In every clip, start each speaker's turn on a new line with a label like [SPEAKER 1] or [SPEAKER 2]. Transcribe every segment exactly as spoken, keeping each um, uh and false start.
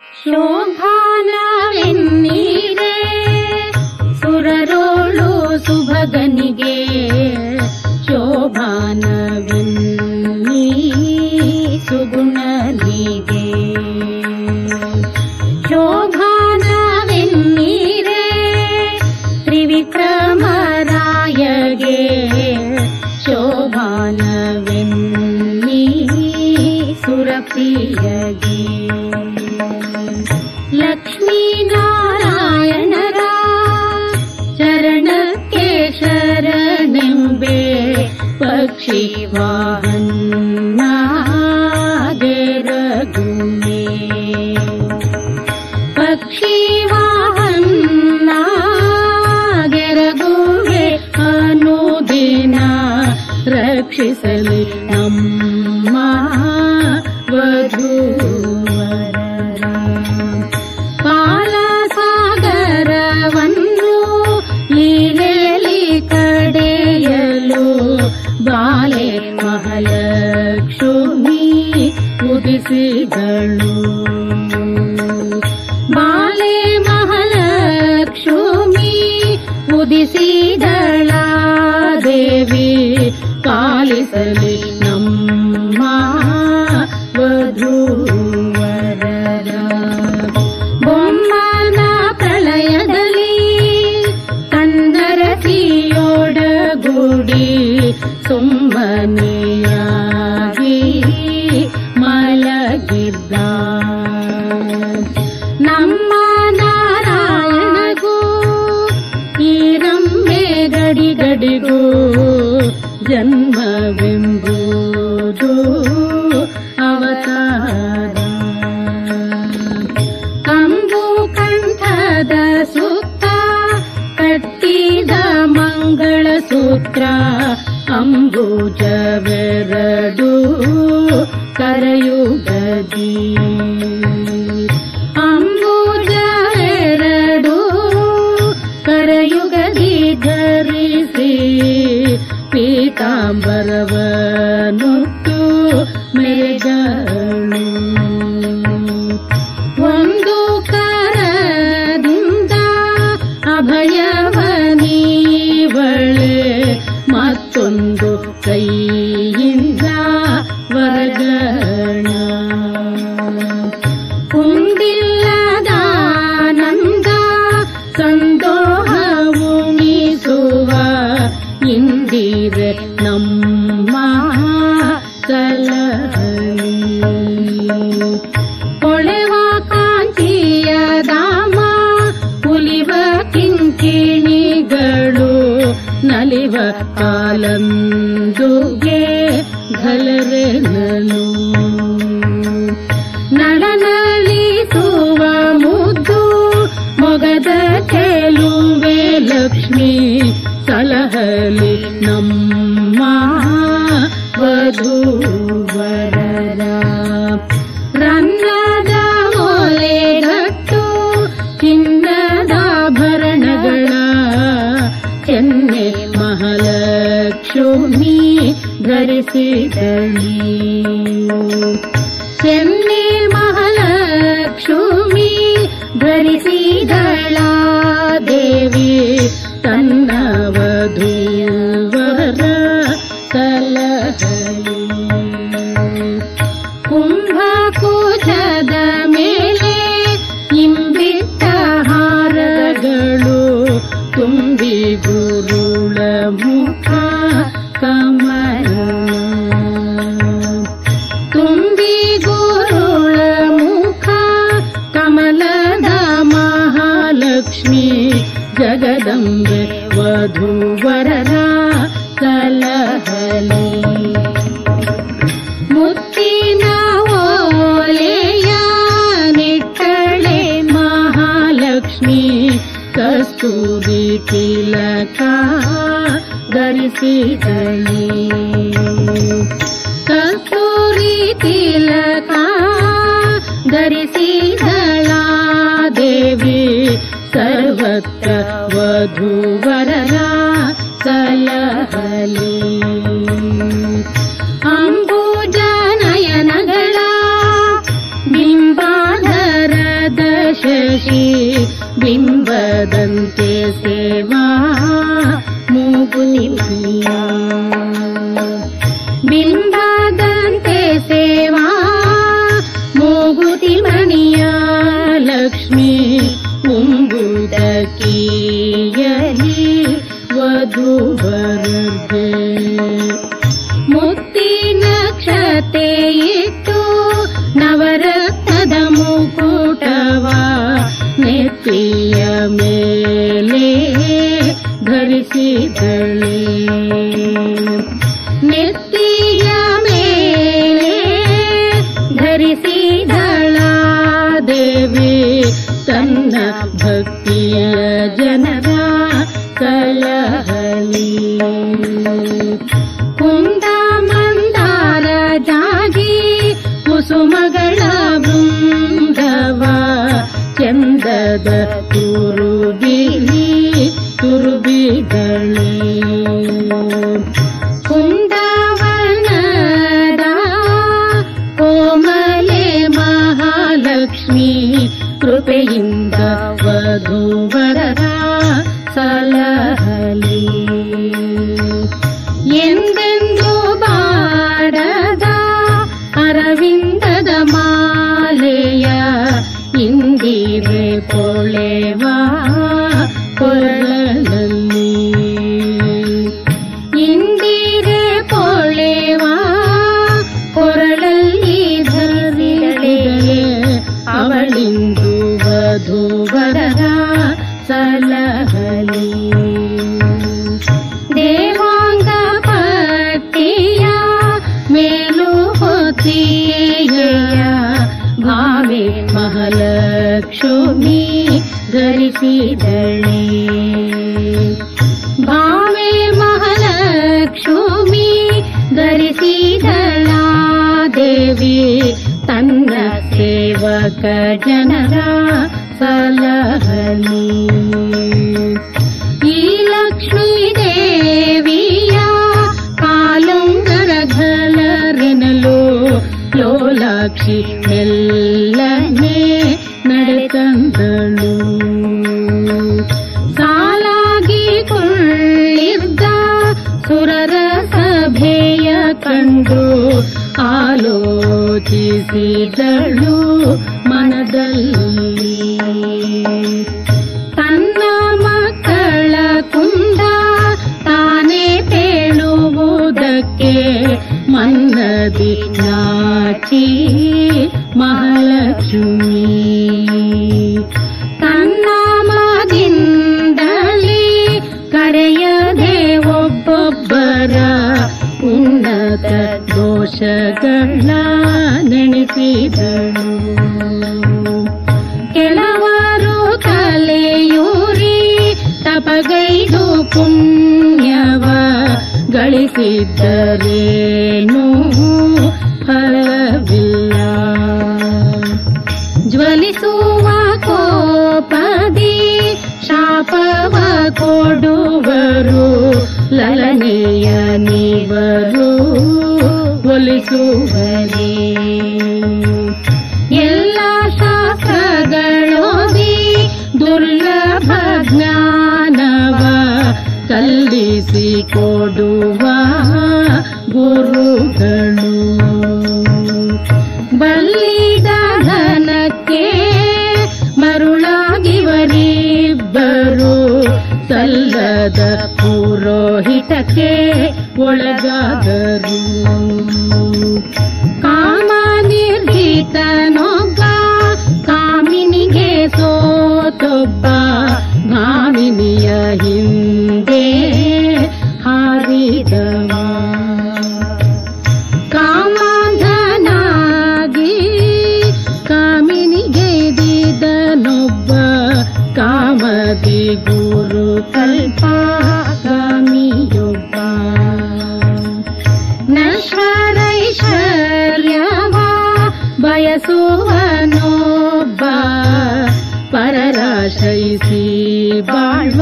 [SPEAKER 1] ಶೋಭಾನವೆನ್ನೀರೆ ಸುರರೋಳು ಸುಭಗನಿಗೆ ಶೋಭಾನವೆನ್ನೀ ಸುಗುಣನಿಗೆ ಶೋಭಾನವೆನ್ನೀರೆ ತ್ರಿವಿಕ್ರಮರಾಯಗೆ ಶೋಭಾನವೆನ್ನೀ ಸುರಪ್ರಿಯಗೆ ಲಕ್ಷ್ಮೀನಾರಾಯಣರ ಚರಣಕ್ಕೆ ಶರಣೆಂಬೆ ಪಕ್ಷಿ ವಾಹನ್ನಾಗೆರಗುವೆ ಪಕ್ಷಿ ವಾಹನ್ನಾಗೆರಗುವೆ ಅನುದಿನ ರಕ್ಷಿಸಲಿ ನಮ್ಮ ವಧೂವರರ ಪಾಲಸಾಗರವನ್ನು ಲೀಲೆಯಲ್ಲಿ ಕಡೆಯಲು ಬಾಲೆ ಮಹಾಲಕ್ಷ್ಮಿ ಉದಿಸಿದಳು ಬಾಲೆ ಮಹಾಲಕ್ಷ್ಮಿ ಉದಿಸಿದಳ ದೇವಿ ಪಾಲಿಸಲಿ ನಮ್ಮ ವಧೂವರರ ಬೊಮ್ಮನ ಪ್ರಳಯದಲ್ಲಿ ಕಂದರಸಿಯೊಡಗೂಡಿ ಸುಮ್ಮನೆಯಾಗಿ ಮಲಗಿದ್ದ ನಮ್ಮ ನಾರಾಯಣಗೂ ಈ ರಮ್ಮೆ ಗಡಿ ಗಡಿಗೂ ಜನ್ಮವೆಂಬುದು ಅವತಾರ ಕಂಬು ಕಂಠದ ಸುತ್ತ ಕಟ್ಟಿದ ಮಂಗಳ ಸೂತ್ರ ಅಂಬುಜವೆರಡು ಕರಯುಗದಿ ಅಂಬುಜವೆರಡು ಕರಯುಗದಿ ಧರಿಸಿ ಪೀತಾಂಬರವನುಟ್ಟು ಮೆರೆದಳು ಒಂದು ಕರದಿಂದ ಅಭಯವನೀವಳೆ ಮತ್ತೊಂದು ಕೈಯಿಂದ ವರಗಣ ಕುಂದಿಲ್ಲದಾನಂದ ಸಂದೋಹ ಉಣಿಸುವ ಇಂದಿರೆ ನಮ್ಮ ಸಲಹಲಿ ಹೊಳೆವ ಕಾಂತಿಯ ಧಾಮ ಉಲಿವ ಕಿಂಕಿಣಿಗಳು ನಲಿವ ಕಾಲಂದುಗೆ ಘಲರೆನಲು ನಳನಳಿಸುವ ಮುದ್ದು ಮೊಗದ ಚೆಲುವೆ ಲಕ್ಷ್ಮಿ ಸಲಹಲಿ ನಮ್ಮ ವಧೂವರರ ರನ್ನದ ಮೊಲೆಗಟ್ಟು ಚಿನ್ನದಾಭರಣಗಳ ಚೆನ್ನೆ ಮಹಾಲಕ್ಷ್ಮಿ ಧರಿಸಿದಳಿ ಚೆನ್ನೆ ಮಹಾಲಕ್ಷ್ಮಿ ಧರಿಸಿದಳ ದೇವಿ ತನ್ನ ವಧೂವರ ಸಲಹಲಿ ಕುಂಭಕೂಜದ ಮೇಲೆ ಇಂಬಿಟ್ಟ ಹಾರಗಳು ತುಂಬಿ ಗುರುಳ ಮುಖ ಕಮಲ ತುಂಬಿ ಗುರುಳ ಮುಖ ಕಮಲದ ಮಹಾಲಕ್ಷ್ಮಿ ಜಗದಂಬೆ ವಧೂವರರ ಸಲಹಲಿ ಮುತ್ತಿನ ಓಲೆಯ ನಿಟ್ಟಳೆ ಮಹಾಲಕ್ಷ್ಮಿ ಕಸ್ತೂರಿ ತಿಲಕ ಧರಿಸಿದಳಿ ಕಸ್ತೂರಿ ತಿಲಕ ಧರಿಸಿದಳ ದೇವಿ ಸರ್ವತ್ರ ವಧೂವರರ ಸಲಹಲಿ ಅಂಬುಜನಯನಗಳ ಬಿಂಬಾಧರ ಶಶಿ ಬಿಂಬದಂತೆ ಸೇವಾ ಮೂಗುತಿಮಣಿಯ ಬಿಂಬದಂತೆ ಸೇವಾ ಮೂಗುತಿಮಣಿಯ ಲಕ್ಷ್ಮೀ ಉಂಗುದಕೀಯಲಿ ವಧುವರರ್ಗೆ ಮುತ್ತಿನ ಕ್ಷತೆ ಇಟ್ಟು ನವರತ್ನದ ಮುಕುಟವ ನೆತ್ತಿಯ ಮೇಲೆ ಧರಿಸಿದಳೆ ನೆತ್ತಿಯ ಮೇಲೆ ಧರಿಸಿದಳ ದೇವಿ ತನ್ನ ಭಕ್ತಿಯ ಜನರ ಸಲಹಲಿ ಕುಂದ ಮಂದಾರ ಜಾಜಿ ಕುಸುಮಗಳ ಬೃಂದವ ಚಂದದ ತುರುಬಿಲಿ ತುರುಬಿದಳೆ ಕುಂದವನದ ಕೋಮಲೆ ಮಹಾಲಕ್ಷ್ಮಿ ಕೃಪೆಯಿಂದ ವಧುವರರ ಸಲಹಲಿ ಎಂದೆಂದು ಬಾಡದ ಅರವಿಂದದ ಮಾಲೆಯ ಇಂದಿರೆ ಕೊಳೆವ ಕೊರಳಲ್ಲಿ ಇಂದಿರೆ ಕೊಳೆವ ಕೊರಳಲ್ಲಿ ಧರಿಸಿದಳೆ ಅವಳಿಂದು ವಧುವರರ ಸಲಹಲಿ ದೇವಾಂಗ ಪಟ್ಟಿಯ ಮೇಲು ಹೊತ್ತಿಗೆಯ ಭಾವೆ ಮಹಾಲಕ್ಷ್ಮಿ ಧರಿಸಿದಳೆ ಭಾವೆ ಮಹಾಲಕ್ಷ್ಮಿ ಧರಿಸಿದಳ ದೇವಿ ತನ್ನ ಸೇವಕ ಜನರ ಸಲಹಲಿ ಈ ಲಕ್ಷ್ಮೀ ದೇವಿಯ ಕಾಲುಂಗರ ಘಲರೆನಲು ಲೋಲಾಕ್ಷಿ ಮೆಲ್ಲನೆ ನಡೆತಂದಳು ಸಾಲಾಗಿ ಕೊಳ್ಳಿದ್ದ ಸುರರ ಸಭೆಯ ಕಂಡು ಆಲೋಚಿಸಿದಳು ಮನದಲ್ಲಿ ತನ್ನ ಮಕ್ಕಳ ಕುಂದ ತಾನೇ ತೇಳುವುದಕ್ಕೆ ಮನ್ನದಿ ನಾಚಿ ಮಹಾಲಕ್ಷ್ಮಿ ತನ್ನ ಮದಿಂದಲೇ ಕರೆಯದೆ ಒಬ್ಬೊಬ್ಬರ ಉನ್ನತ ದೋಷಗಳ ನೆನೆಸಿದಳು ಕೆಲವರು ತಲೆಯೂರಿ ತಪಗೈದು ಪುಣ್ಯವ ಗಳಿಸಿದ್ದರೇನೂ ಫಲವಿಲ್ಲ ಜ್ವಲಿಸುವ ಕೋಪದಿ ಶಾಪವ ಕೊಡುವರು ಲಲನೆಯ ನೀವರು ಒಲಿಸುವರೇ ಎಲ್ಲ ಶಾಸ್ತ್ರಗಳೋದಿ ದುರ್ಲಭ ಜ್ಞಾನವ ಕಲಿಸಿ ಕೊಡುವ ಗುರುಗಳು ಬಲ್ಲಿದ ಧನಕ್ಕೆ ಮರುಳಾಗಿವರಿಬ್ಬರು ಸಲ್ಲದ ಪುರೋಹಿತಕ್ಕೆ ಒಳಗಾದರು ಕಾಮ ನಿರ್ಭೀತನೊಬ್ಬ ಕಾಮಿನಿಗೆ ಸೋತೊಬ್ಬ ಭಾಮಿನಿಯ ಹಿಂದೆ ಹಾರಿದವ ಕಾಮಾಂಧನಾಗಿ ಕಾಮಿನಿಗೆ ದಿದನೊಬ್ಬ ಕಾಮದಿ ಗುರು ಕಲ್ಪ ಕಾಮಿಯೊಬ್ಬ ನಶ್ವರೈಶ್ವರ್ಯವ ಬಯಸುವನೊಬ್ಬ ಪರರಾಶಯಿಸಿ ಬಾಳ್ವ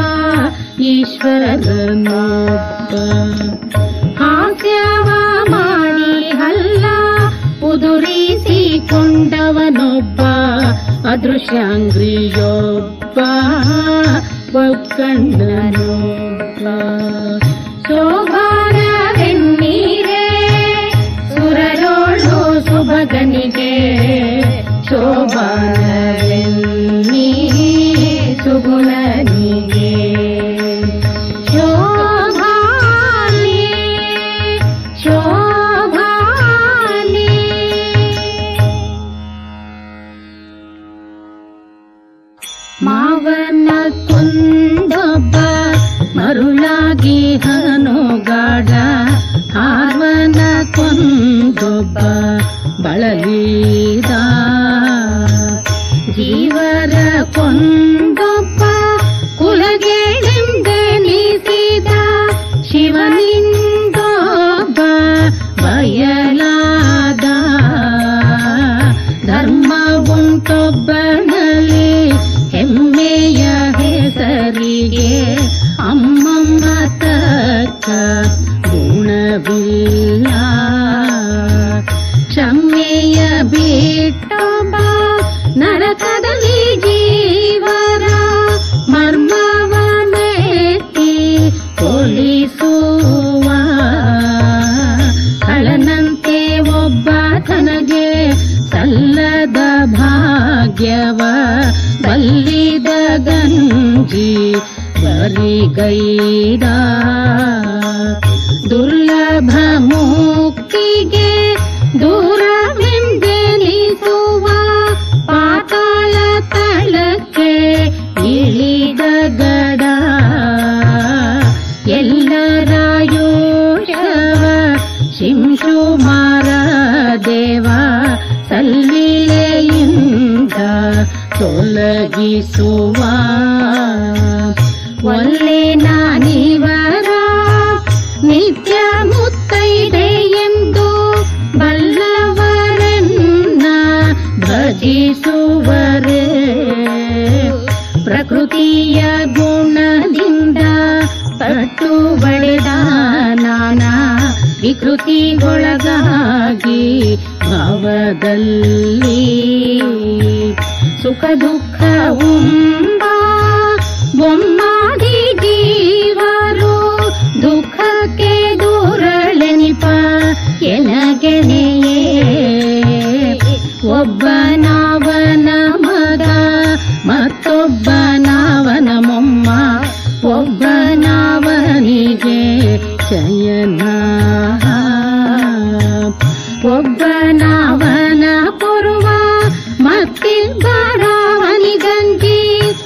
[SPEAKER 1] ಈಶ್ವರನೊಬ್ಬ ಹಾಸ್ಯವ ಮಾಡಿ ಹಲ್ಲ ಉದುರಿಸಿಕೊಂಡವನೊಬ್ಬ ಅದೃಶ್ಯಾಂಗ್ರಿಯೊಬ್ಬ ಒಕ್ಕಣ್ಣನೊಬ್ಬ ಶೋಭಾನವೆನ್ನೀರೇ ಸುರರೋಳು ಸುಭಗನಿಗೆ ಶೋಭಾನವೆನ್ನೀ ಸುಗುಣನಿಗೆ ಶೋಭಾನಿ ಶೋಭಾನಿ ಮಾವನ ಕೊಂದೊಬ್ಬ ಮರುಳಾಗಿ ಹನುಗಾಡ ಹಾರ್ವನ ಕೊಂದೊಬ್ಬ ಬಳಲಿದ ಜೀವರ ಕೊಂದೊಬ್ಬ ಕುಲಗೆಳೆಂದೆನಿಸಿದ ಶಿವನಿಂದೊಬ್ಬ ಬಯಲಾದ ಧರ್ಮ ಉಂಟೊಬ್ಬನಲ್ಲಿ ಹೆಮ್ಮೆಯ ಹೆಸರಿಗೆ ಅಮ್ಮಮ್ಮ ತಕ್ಕ ಗುಣವಿಲ್ಲ ಕ್ಷಮೆಯ ಬಿಟ್ಟೊಬ್ಬ ನರಕದಲ್ಲಿ ಜೀವರ ಮರ್ಮವನೆತ್ತಿ ಕೊಲಿಸುವ ಕಳನಂತೆ ಒಬ್ಬ ತನಗೆ ಸಲ್ಲದ ಭಾಗ್ಯವ ಬಲ್ಲಿದ ಗಂಜಿ ಬರಿಗೈದ ದುರ್ಲಭ ಮುಕ್ತಿಗೆ ದೂರವೆಂದೆನಿಸುವ ಪಾತಾಳ ತಳಕ್ಕೆ ಇಳಿದ ಗಡ ಎಲ್ಲರಾಯುಷವ ಶಿಂಶುಮಾರ ದೇವ ಸಲ್ಲಿಲೆಯಿಂದ ತೊಲಗಿಸುವ ಒಲ್ಲೆ ನಾನಿವರ ನಿತ್ಯ ಮುತ್ತೈದೆ ಎಂದು ಬಲ್ಲವರನ್ನ ಭಜಿಸುವರೇ ಪ್ರಕೃತಿಯ ಗುಣದಿಂದ ಪಟ್ಟು ಬಳೆದ ನಾನಾ ವಿಕೃತಿಗೊಳಗಾಗಿ ಭಾವದಲ್ಲಿ ಸುಖ ದುಃಖ ಉಂಬ ಬೊಮ್ಮಾದಿ ಜೀವರು ದುಃಖಕ್ಕೆ ದೂರಳೆನಿಪ ಎನಗೆನೆಯೇ ಒಬ್ಬನವನ ಮಗ ಮತ್ತೊಬ್ಬನವನ ಮೊಮ್ಮ ಒಬ್ಬನವನಿಗೆ ಶಯನ ಒಬ್ಬನವನ ಪೂರ್ವ ಮತ್ತಿಬ್ಬರವನಿಗಂಜಿ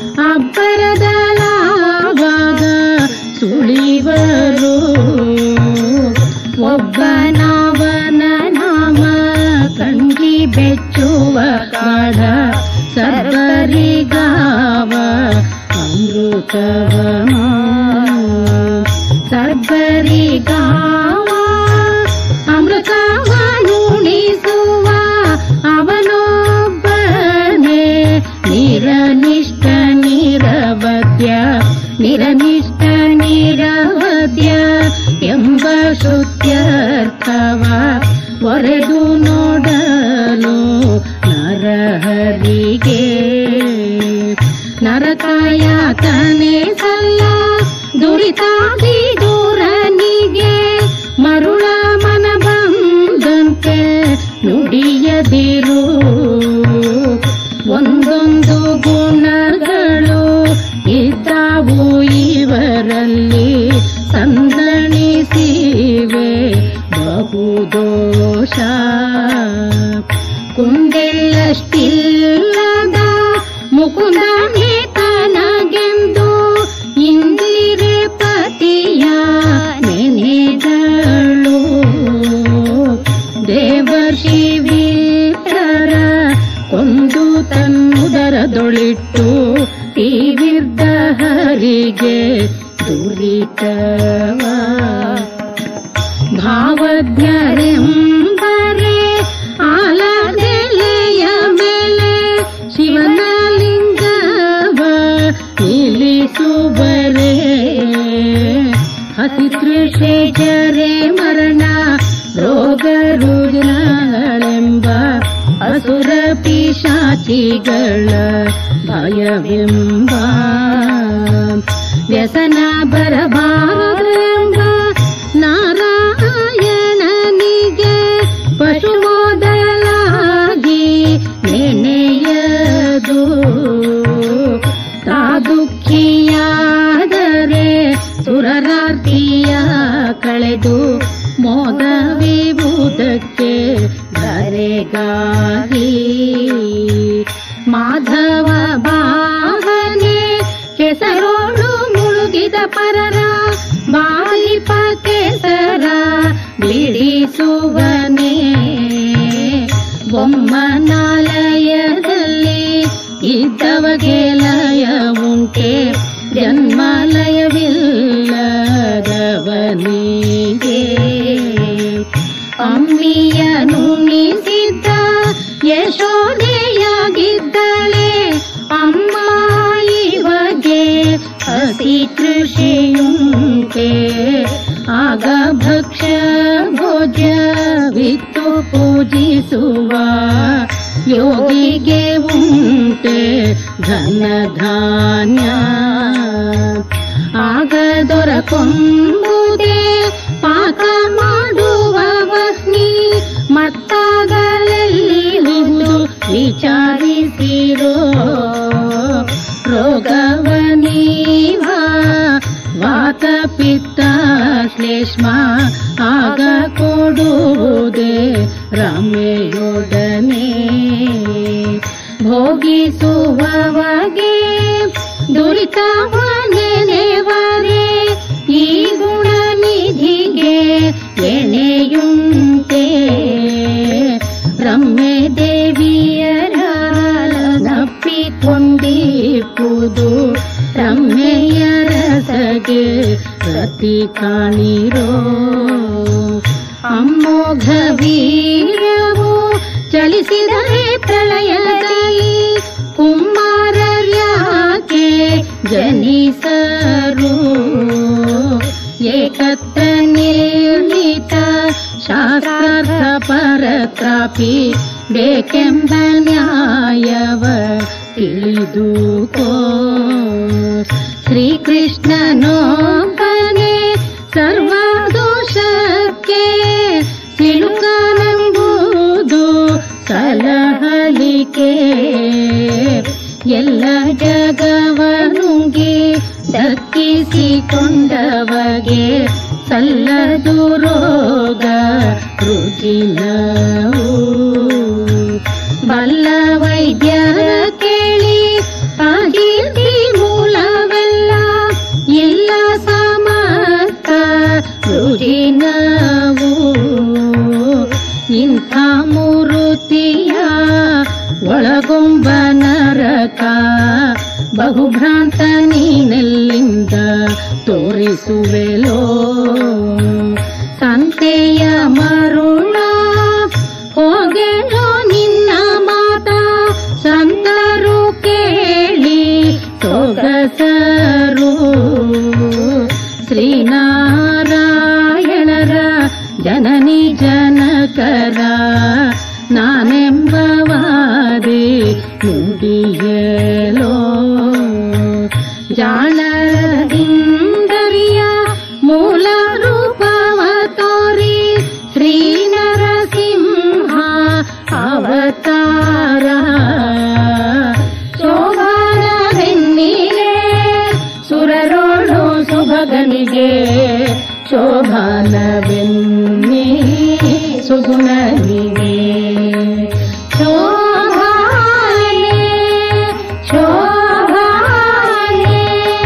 [SPEAKER 1] ಅಬ್ಬರದಲಾವಾಗ ಸುಳಿವರು ಒಬ್ಬನವನ ನಾಮ ಕಂಜಿ ಬೆಚ್ಚುವ ಕಾಡ ಸರ್ವರಿಗಾವ ಅಮೃತವನ ಸರ್ವರಿಗಾವ ಅಮೃತವನುಣಿಸುವ ಅವನೊಬ್ಬನೇ ನಿರನಿಷ್ಠ ನಿರವದ್ಯ ನಿರನಿಷ್ಠ ನಿರವದ್ಯ ಎಂಬ ಶ್ರುತ್ಯರ್ಥವ ಒರೆದು ನೋಡಲು ನರಹರಿಗೆ ನರಕಾಯಾತನೆ ಸಲ್ಲ ದುರಿತಾದಿ ದೂರನಿಗೆ ಮರುಳ ಮನ ಬಂದಂತೆ ನುಡಿಯದಿರು ಒಂದೊಂದು ಗುಣಗಳು ಇದ್ದಾವು ಇವರಲ್ಲಿ ಸಂದಣಿಸಿವೆ ಬಹುದೋಷ ಕುಂಡೆಲ್ಲಷ್ಟಿಲ್ಲದ ಮುಕುಂದನೇ ತನಗೆಂದು ಇಂದಿರೆ ಪತಿಯ ನೆನೆದಳು ದೇವರ್ಷಿ ವಿತರ ಕೊಂದು ತನ್ನುದರದೊಳಿಟ್ಟು ತೀವಿರ್ದ ಹರಿಗೆ ದುರಿತವ ಭಾವಜ್ಞರೆಂಬರೆ ಆಲದೆಲೆಯ ಮೇಲೆ ಶಿವನ ಲಿಂಗವ ನಿಲ್ಲಿಸುವರೆ ಹಸಿತೃಷೆ ಜರೆ ಮರಣ ರೋಗ ರುಜಿನಗಳೆಂಬ ಅಸುರ ಪಿಶಾಚ ಪಿಶಾಚಿಗಳ ಭಯವೆಂಬ ವ್ಯಸನ ಬರಬಾರದೆಂಬ ನಾರಾಯಣನಿಗೆ ಪಶು ಮೊದಲಾಗಿ ನೆನೆಯದು ತಾ ದುಃಖಿಯಾದರೆ ಸುರರಾರ್ತಿಯ ಕಳೆದು ಮೋದ ವಿಭೂತಕ್ಕೆ ಧರೆಗಾಗಿ ಮಾಧವ ಬಾಹನೆ ಕೆಸರೋಳು ಮುಳುಗಿದ ಪರರ ಬಾಲಿಪ ಕೆಸರ ಬಿಡಿಸುವನೇ ಬೊಮ್ಮನಾಲಯದಲ್ಲಿ ಇದ್ದವಗೆ ಲಯ ಉಂಟೆ ಜನ್ಮಲಯವಿಲ್ಲದವನಿಗೆ ಅಮ್ಮಿಯ ನುಣಿಸಿದ್ದ ಯಶೋದೆಯಾಗಿದ್ದಳೆ ಅಮ್ಮ ಇವಗೆ ಹಸಿ ಕೃಷಿಯುಂಟೆ ಆಗ ಭಕ್ಷ್ಯ ಭೋಜ್ಯವಿತ್ತು ಪೂಜಿಸುವ ಯೋಗಿಗೆ ಉಂಟೆ ಧನಧಾನ್ಯ ಆಗ ದೊರಕೊಂಬುದೇ ಪಾಕ ಮಾಡುವ ವಹ್ನಿ ಮತ್ತಾಗಲೆಲ್ಲಿಹುದು ವಿಚಾರಿಸಿರೋ ರೋಗವನೀವ ವಾತ ಪಿತ್ತ ಶ್ಲೇಷ್ಮ ಆಗ ಕೊಡುವುದೇ ರಮೆಯೊಡನೆ ಭೋಗಿಸುವವಗೆ ದುರಿತವನೆನೆವರೆ ಈ ಗುಣನಿಧಿಗೆ ಎಣೆಯುಂಟೆ ರಮ್ಯೆ ದೇವಿಯರ ನಪ್ಪಿಕೊಂಡಿಪ್ಪುದು ರಮ್ಮೆಯ ರಸಗೆ ಪ್ರತಿ ಕಾಣಿರೋ ಅಮ್ಮೋಘ ವೀರ್ಯವು ಚಲಿಸಿದರೆ ಪ್ರಳಯದಲ್ಲಿ ಕುಮಾರರ್ಯಾಕೆ ಜನಿಸರು ಏಕತ್ರ ನಿರ್ಮಿತ ಶಾಸ್ತ್ರಾರ್ಥ ಪರತ್ರಾಪಿ ಬೇಕೆಂಬ ನ್ಯಾಯವ ತಿಳಿದುಕೋ ಶ್ರೀಕೃಷ್ಣನೊಬ್ಬನೇ ಸರ್ವದೋಷಕ್ಕೆ ಸಿಲುಕನೆಂಬುದು ಸಲಹಲಿಕೆ ಎಲ್ಲ ಜಗವನುಂಗಿ ದಕ್ಕಿಸಿಕೊಂಡವಗೆ ಸಲ್ಲದು ರೋಗ ರುಜಿನವು ಬಲ್ಲ ವೈದ್ಯರ ಕೇಳಿ ಪಾಕೀರ್ತಿ ಮೂಲವೆಲ್ಲ ಇಲ್ಲ ಸಮಸ್ತ ರುಜಿನವು ಇಂಥ ಮೂರುತಿಯ ಒಳಗೊಂಬ ನರಕ ಬಹುಭ್ರಾಂತ ನೀನೆಲ್ಲಿಂದ ತೋರಿಸುವೆಲೋ ಸಂತೆಯ ಮರುಳ ಹೋಗೆಲೋ ನಿನ್ನ ಮಾತ ಸಂತರು ಕೇಳಿ ಸೊಗಸರು ಶ್ರೀನಾರಾಯಣರ ಜನನಿ ಜನಕರ ನಾನೆಂಬವಾದೆ ನುಡಿಯಲೋ ಜಾಣರಿಂದರಿಯ ಮೂಲ ರೂಪವ ತೋರಿ ಶ್ರೀ ನರಸಿಂಹ ಅವತಾರ ಶೋಭಾನವೆನ್ನಿಲೆ ಸುರರೋಳು ಸುಭಗನಿಗೆ ಶೋಭಾನವೆನ್ನಿ ಸುಗುಣನಿಗೆ ಶೋಭಾನೆ ಶೋಭಾನೆ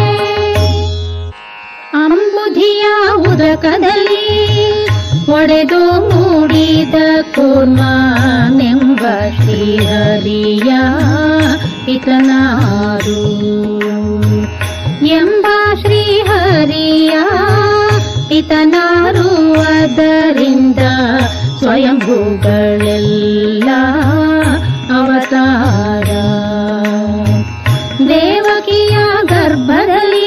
[SPEAKER 1] ಅಂಬುಧಿಯ ಉದಕದಲ್ಲಿ ಒಡೆದು ಮೂಡಿದ ಕೂರ್ಮನೆಂಬ ಶ್ರೀಹರಿಯ ಪಿತನಾರು ಎಂಬ ಶ್ರೀಹರಿಯ ಪಿತನಾರು ಅದರಿಂದ ಸ್ವಯಂಭೂಗಳೆಲ್ಲ ಅವತಾರ ದೇವಕಿಯ ಗರ್ಭದಲ್ಲಿ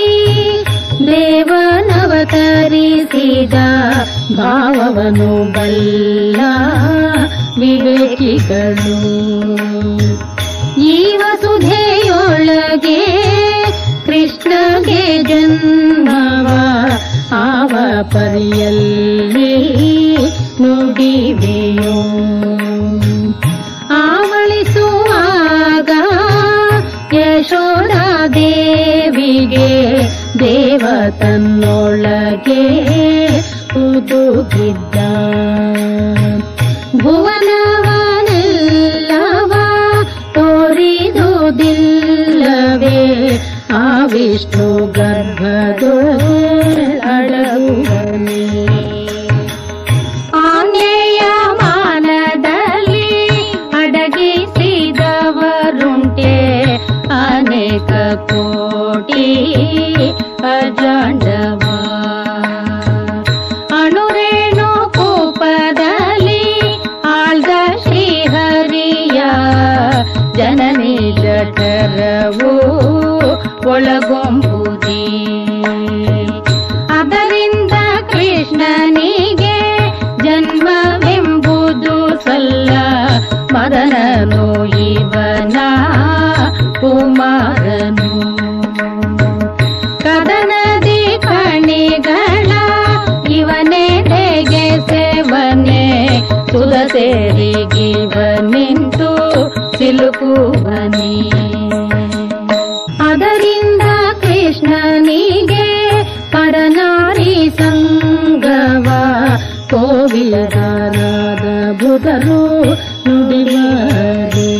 [SPEAKER 1] ದೇವನವತರಿಸಿದ ಭಾವವನ್ನು ಬಲ್ಲ ವಿವೇಕಿಗಳು ಜನ್ಮವ ಆವ ಪರಿಯಲ್ಲಿ ನುಡಿವೆಯೋ ಆವಳಿಸುವಾಗ ಯಶೋಧಾದೇವಿಗೆ ದೇವ ತನ್ನೊಳಗೆ ಹುದುಗಿದ್ದ ಭುವನವನೆಲ್ಲವ ತೋರಿದುದಿಲ್ಲವೇ ಆ ವಿಷ್ಣು ಗರ್ಭದೊಳಗಡಗುವನೇ ಆನೆಯ ಮಾನದಲ್ಲಿ ಅಡಗಿಸಿದವರುಂಟೆ ಅನೇಕ ಕೋಟಿ ಅಜಾಂಡವ ಅಣುರೇಣು ಕೂಪದಲ್ಲಿ ಆಳ್ದ ಶ್ರೀಹರಿಯ ಜನನಿ ಜಠರವು ಒಳಗೊಂಬುದೇ ಅದರಿಂದ ಕೃಷ್ಣನಿಗೆ ಜನ್ಮವೆಂಬುದು ಸಲ್ಲ ಮದನನು ಇವನ ಕುಮಾರನು ಕದನದಿ ಕಣಿಗಳ ಇವನೆಡೆಗೆ ಸೇವನೆ ಸುಧ ಸೇರಿಗಿವನಿಂತು ಸಿಲುಕುವನೇ ಅದರಿಂದ ಕೃಷ್ಣನಿಗೆ ಪರನಾರಿ ಸಂಗವ ಕೋವಿಲರಾದ ಬುಧರು ನುಡಿವರೇ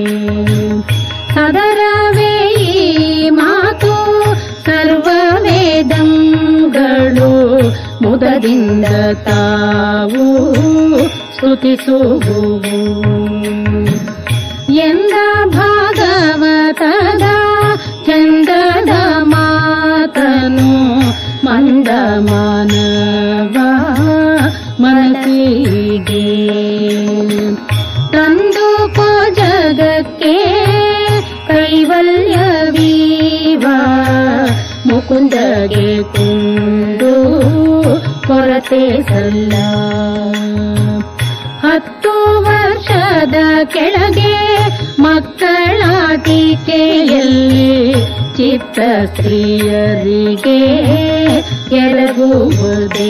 [SPEAKER 1] ಸದರವೇ ಈ ಮಾತು ಸರ್ವ ವೇದಂಗಳು ಮುದದಿಂದ ತಾವು ಸ್ತುತಿಸುವುವು ಎಂದ ಭಾಗವತದ ಚಂದದ ಮಾತನು ಮಂದ ಮಾನವ ಮನಸ್ಸಿಗೆ ತಂದು ಕೋ ಜಗಕ್ಕೆ ಕೈವಲ್ಯವೀವ ಮುಕುಂದಗೆ ಕುಂದು ಕೊರತೆ ಸಲ್ಲ ಹತ್ತು ವರ್ಷದ ಕೆಳಗೆ ಮಕ್ಕಳಾಟಿಕೆಯಲ್ಲಿ ಚಿತ್ತ ಸ್ತ್ರೀಯರಿಗೆ ಎರಗುವುದೇ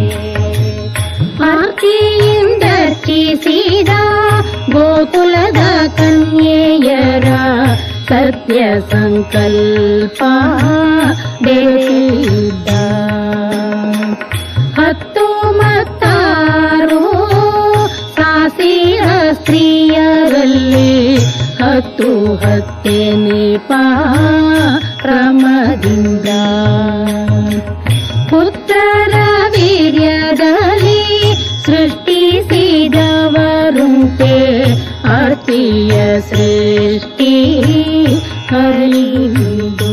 [SPEAKER 1] ಆರ್ತಿಯಿಂದ ರಚಿಸಿದ ಗೋಕುಲದ ಕನ್ಯೆಯರ ಸತ್ಯ ಸಂಕಲ್ಪ ದೇವಿದ್ದ ಹತ್ತು ಮತ್ತಾರು ಸಾಸಿರ ಸ್ತ್ರೀಯರಲ್ಲಿ ಹತ್ತು ಹತ್ತೆನಿಪ ಕ್ರಮದಿಂದ ಪುತ್ರರ ವೀರ್ಯದಲ್ಲಿ ಸೃಷ್ಟಿಸಿದವರುಂಟೆ ಆರ್ತಿಯ ಸೃಷ್ಟಿ ಹರಿದು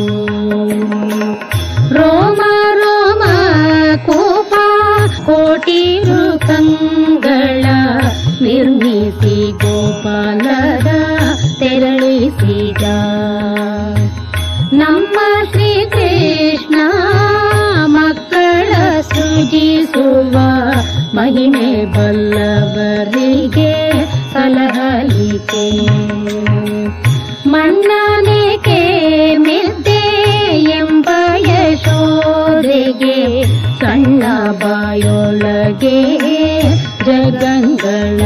[SPEAKER 1] ರೋಮ ರೋಮ ಕೋಪ ಕೋಟಿ ಋಕಂಗಳ ನಿರ್ಮಿಸಿ ಗೋಪಾಲದ ತೆರಳಿಸಿದ ನಮ್ಮ ಶ್ರೀಕೃಷ್ಣ ಮಕ್ಕಳ ಸೃಜಿಸುವ ಮಹಿಮೆ ಬಲ್ಲವರಿಗೆ ಸಲಹಲಿಕೆ ಮಣ್ಣಾನೇಕೆ ಮಿದ್ದೆ ಎಂಬ ಯಶೋದೆಗೆ ಸಣ್ಣ ಬಾಯೊಳಗೆ ಜಗಂಗಳ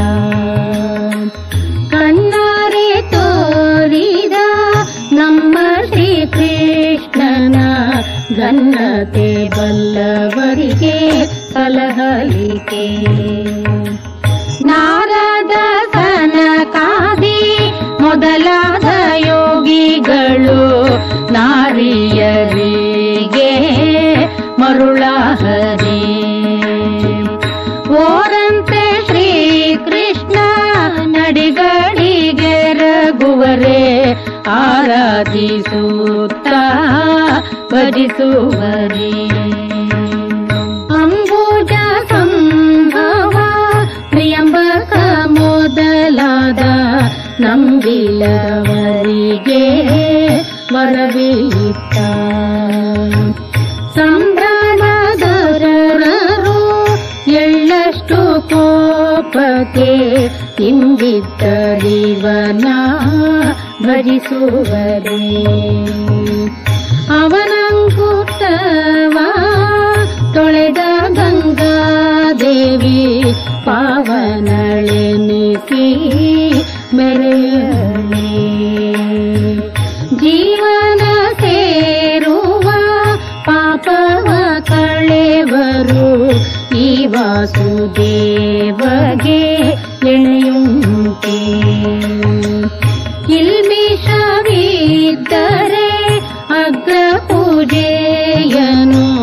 [SPEAKER 1] ಕಣ್ಣಾರೆ ತೋರಿದ ನಮ್ಮ ಶ್ರೀಕೃಷ್ಣನ ಘನತೆ ಬಲ್ಲವರಿಗೆ ಸಲಹಲಿಕೆ ನಾರದ ಸನಕಾದಿ ಮೊದಲಾದ ಯೋಗಿಗಳು ನಾರಿಯರಿಗೆ ಮರುಳಹರಿ ಓರಂತೆ ಶ್ರೀಕೃಷ್ಣ ನಡಿಗಡಿಗೆ ರಘುವರೇ ಆರಾಧಿಸುತ್ತ ಭಜಿಸುವರೇ ಅಂಬುಜ ಸಂಭವ ಪ್ರಿಯಂಬಕ ಮೊದಲಾದ ನಂಬಿಲವರಿಗೆ ವರವಿತ್ತ ಸಂಭ್ರಮದರರು ಎಳ್ಳಷ್ಟು ಕೋಪಕ್ಕೆ ಇಂಬಿದ್ದರಿವನ ಭಜಿಸುವರೇ ಅವನಂಕು ಮೆರೆಯಲಿ. ಜೀವನ ಸೇರುವ ಪಾಪವ ಕಳೆವರು ಈ ವಾಸುದೇವಗೆ ಎಣೆಯುಂಟೆ. ಕಿಲ್ಬಿಷವಿದ್ದರೆ ಅಗ್ರ ಪೂಜೆಯನು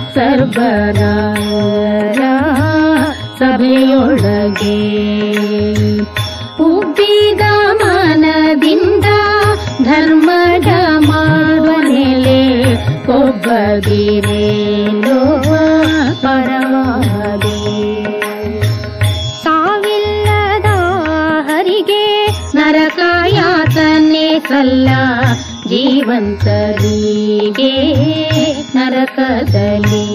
[SPEAKER 1] ಸರ್ವರಾಯರ ಸಭೆಯೊಳಗೆ ಉಬ್ಬಿದ ಮನದಿಂದ ಧರ್ಮದ ಮಾಡುವನೆಲೆ ಕೊಬ್ಬದಿರೇನೋ ಪರವಾದೆ. ಸಾವಿಲ್ಲದ ಹರಿಗೆ ನರಕಾಯಾತನೆ ಸಲ್ಲ ಜೀವಂತರಿಗೆ ನರಕದಲ್ಲಿ.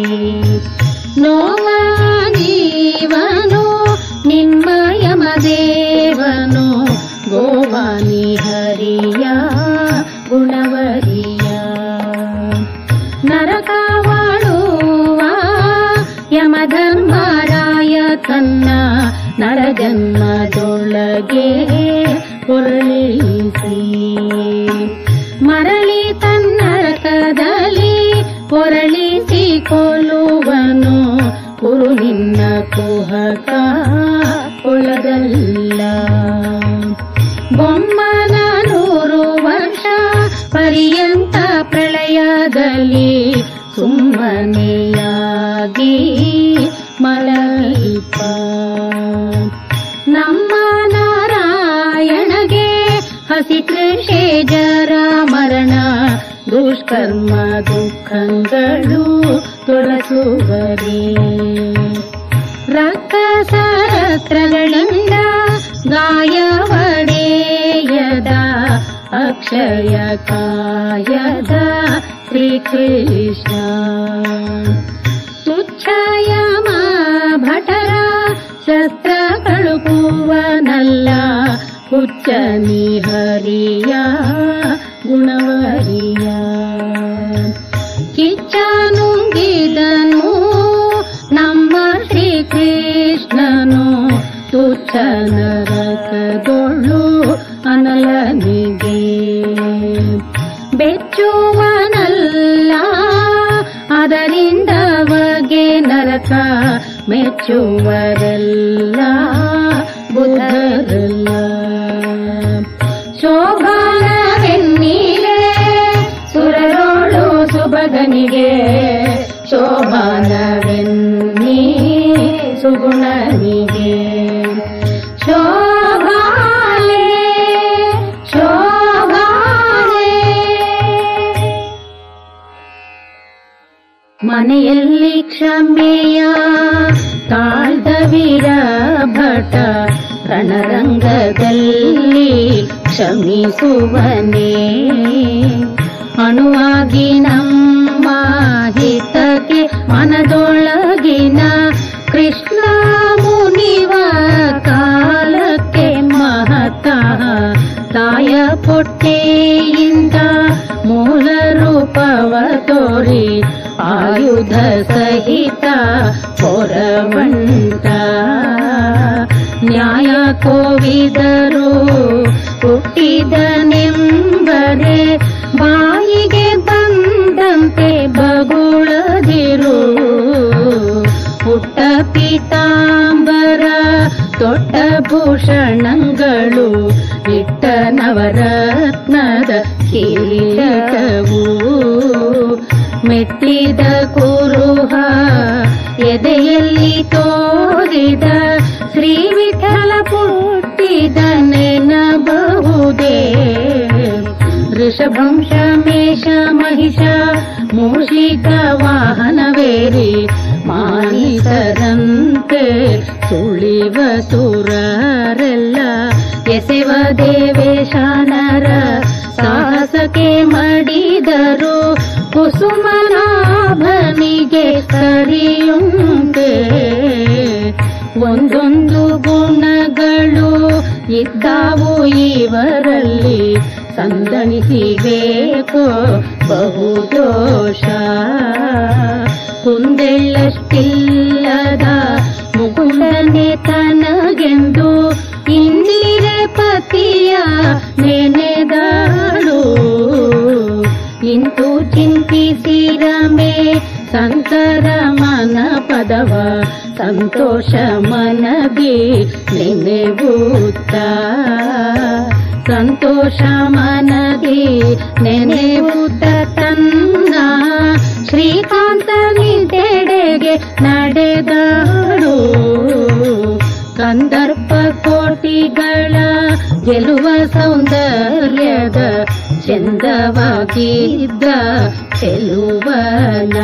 [SPEAKER 1] ನೋವ ಜೀವನು ನಿಮ್ಮ ಯಮದೇವನು ಗೋವಾನಿ ಹರಿಯ ಗುಣವರಿಯ. ನರಕವಾಳುವ ಯಮಧರ್ಮರಾಯ ತನ್ನ ನರಜನ್ಮದೊಳಗೆ ಹೊರಳಿಸಿ ಮರಳಿ ತನ್ನರಕದಲ್ಲಿ ಹೊರಳಿಸಿ ಕೊಲ್ಲುವನು ಕುರು ನಿನ್ನ ಕುಹಕ ಕುಳದಲ್ಲ. ಬೊಮ್ಮನ ನೂರು ವರ್ಷ ಪರ್ಯಂತ ಪ್ರಳಯದಲ್ಲಿ ಸುಮ್ಮನೆಯಾಗಿ ಮಲಗಿಪ ನಮ್ಮ ನಾರಾಯಣಗೆ ಹಸಿ ಕೃಷಿ ಜರ ಮರಣ ದುಷ್ಕರ್ಮ ದುಃಖಗಳು ತೊಡಸುವರೇ. ರಕ್ತಸರತ್ರಗಳಿಂದ ಗಾಯವಡೆಯದ ಅಕ್ಷಯ ಕಾಯದ ಶ್ರೀಕೃಷ್ಣ. ತುಚ್ಛಯಮ ಭಟರ ಶಸ್ತ್ರಗಳು ಪೂವನಲ್ಲ ಹುಚ್ಚ ನಿಹರಿಯ ಗುಣವರಿಯ. ಕಿಚ್ಚ ನುಂಗಿದನು ನಮ್ಮ ಶ್ರೀಕೃಷ್ಣನು ತುಚ್ಛ ನರಕದೊಳ್ಳು ಅನಲನಿಗೆ ಬೆಚ್ಚುವನಲ್ಲ ಅದರಿಂದ ಬಗೆ ನರಕ ಮೆಚ್ಚುವರೆಲ್ಲ ಬುದ್ಧರಲ್ಲ. ಶೋಭಾನವೆನ್ನೀಲೆ ಸುರರೋಳು ಸುಭಗನಿಗೆ ಶೋಭಾನವೆನ್ನೀ ಸುಗುಣನಿಗೆ. ಶೋಭಾನೆ ಶೋಭಾನೆ ಮನೆಯಲ್ಲಿ ಕ್ಷಮೆಯ ತಾಳ್ದ ವೀರ ಭಟ ರಣರಂಗದಲ್ಲಿ ಕ್ಷಮಿಸುವನೇ. ಅಣುವಾಗಿ ನಮ್ಮ ಹಿತಕ್ಕೆ ಮನದೊಳಗಿನ ಕೃಷ್ಣ ಮುನಿವ ಕಾಲಕ್ಕೆ ಮಹತ ತಾಯ ಪೊಟ್ಟೆಯಿಂದ ಮೂಲ ರೂಪವ ತೋರಿ ಆಯುಧ ಸಹಿತ ಹೊರವಂಟ ನ್ಯಾಯ ಕೋವಿದರು ಹುಟ್ಟಿದನೆಂಬರೆ ಬಾಯಿಗೆ ಬಂದಂತೆ ಬಗುಳದಿರು. ಪುಟ್ಟ ಪೀತಾಂಬರ ತೊಟ್ಟ ಭೂಷಣಗಳು ಇಟ್ಟ ನವರತ್ನದ ಕಿರೀಟವು ಮೆಟ್ಟಿದ ಕುರುಹ ಎದೆಯಲ್ಲಿ ತೋರಿದ ಶ್ರೀ ವಿಠಲ ಪುಟ್ಟಿದ ನೆನಬಹುದೇ. ಋಷಭಂಶ ಮೇಷ ಮಹಿಷ ಮೂಷಿಕ ವಾಹನವೇರಿ ಮಾನಿಸರಂತೆ ಸುಳಿವ ಸುರರೆಲ್ಲ ಎಸೆವ ದೇವೇಶಾನರ ಸಾಹಸಕ್ಕೆ ಮಡಿದರು ಕುಸುಮನಾಭನಿಗೆ ಸರಿಯುಂಟೆ. ಒಂದೊಂದು ಗುಣಗಳು ಇದ್ದಾವು ಇವರಲ್ಲಿ ಸಂದಣಿಸಿಬೇಕೋ ಬಹುದೋಷ. ಕುಂದೆಳ್ಳಷ್ಟಿಲ್ಲದ ಮುಕುಂದನೆ ತನಗೆಂದು ಇಂದಿರೆ ಪತಿ ಇಂತು ಚಿಂತಿಸಿರಮೆ ಸಂತರ ಮನ ಪದವ ಸಂತೋಷ ಮನದಿ ನೆನೆಬೂತ ಸಂತೋಷ ಮನದಿ ನೆನೆಬೂತ ತನ್ನ ಶ್ರೀಕಾಂತ ನಿದೆಡೆಗೆ ನಡೆದಾಡು ಕಂದರ್ಪ ಕೋಟಿಗಳ ಗೆಲುವ ಸೌಂದರ್ಯದ ಚಂದವಾಗಿದ್ದ ಚೆಲುವನ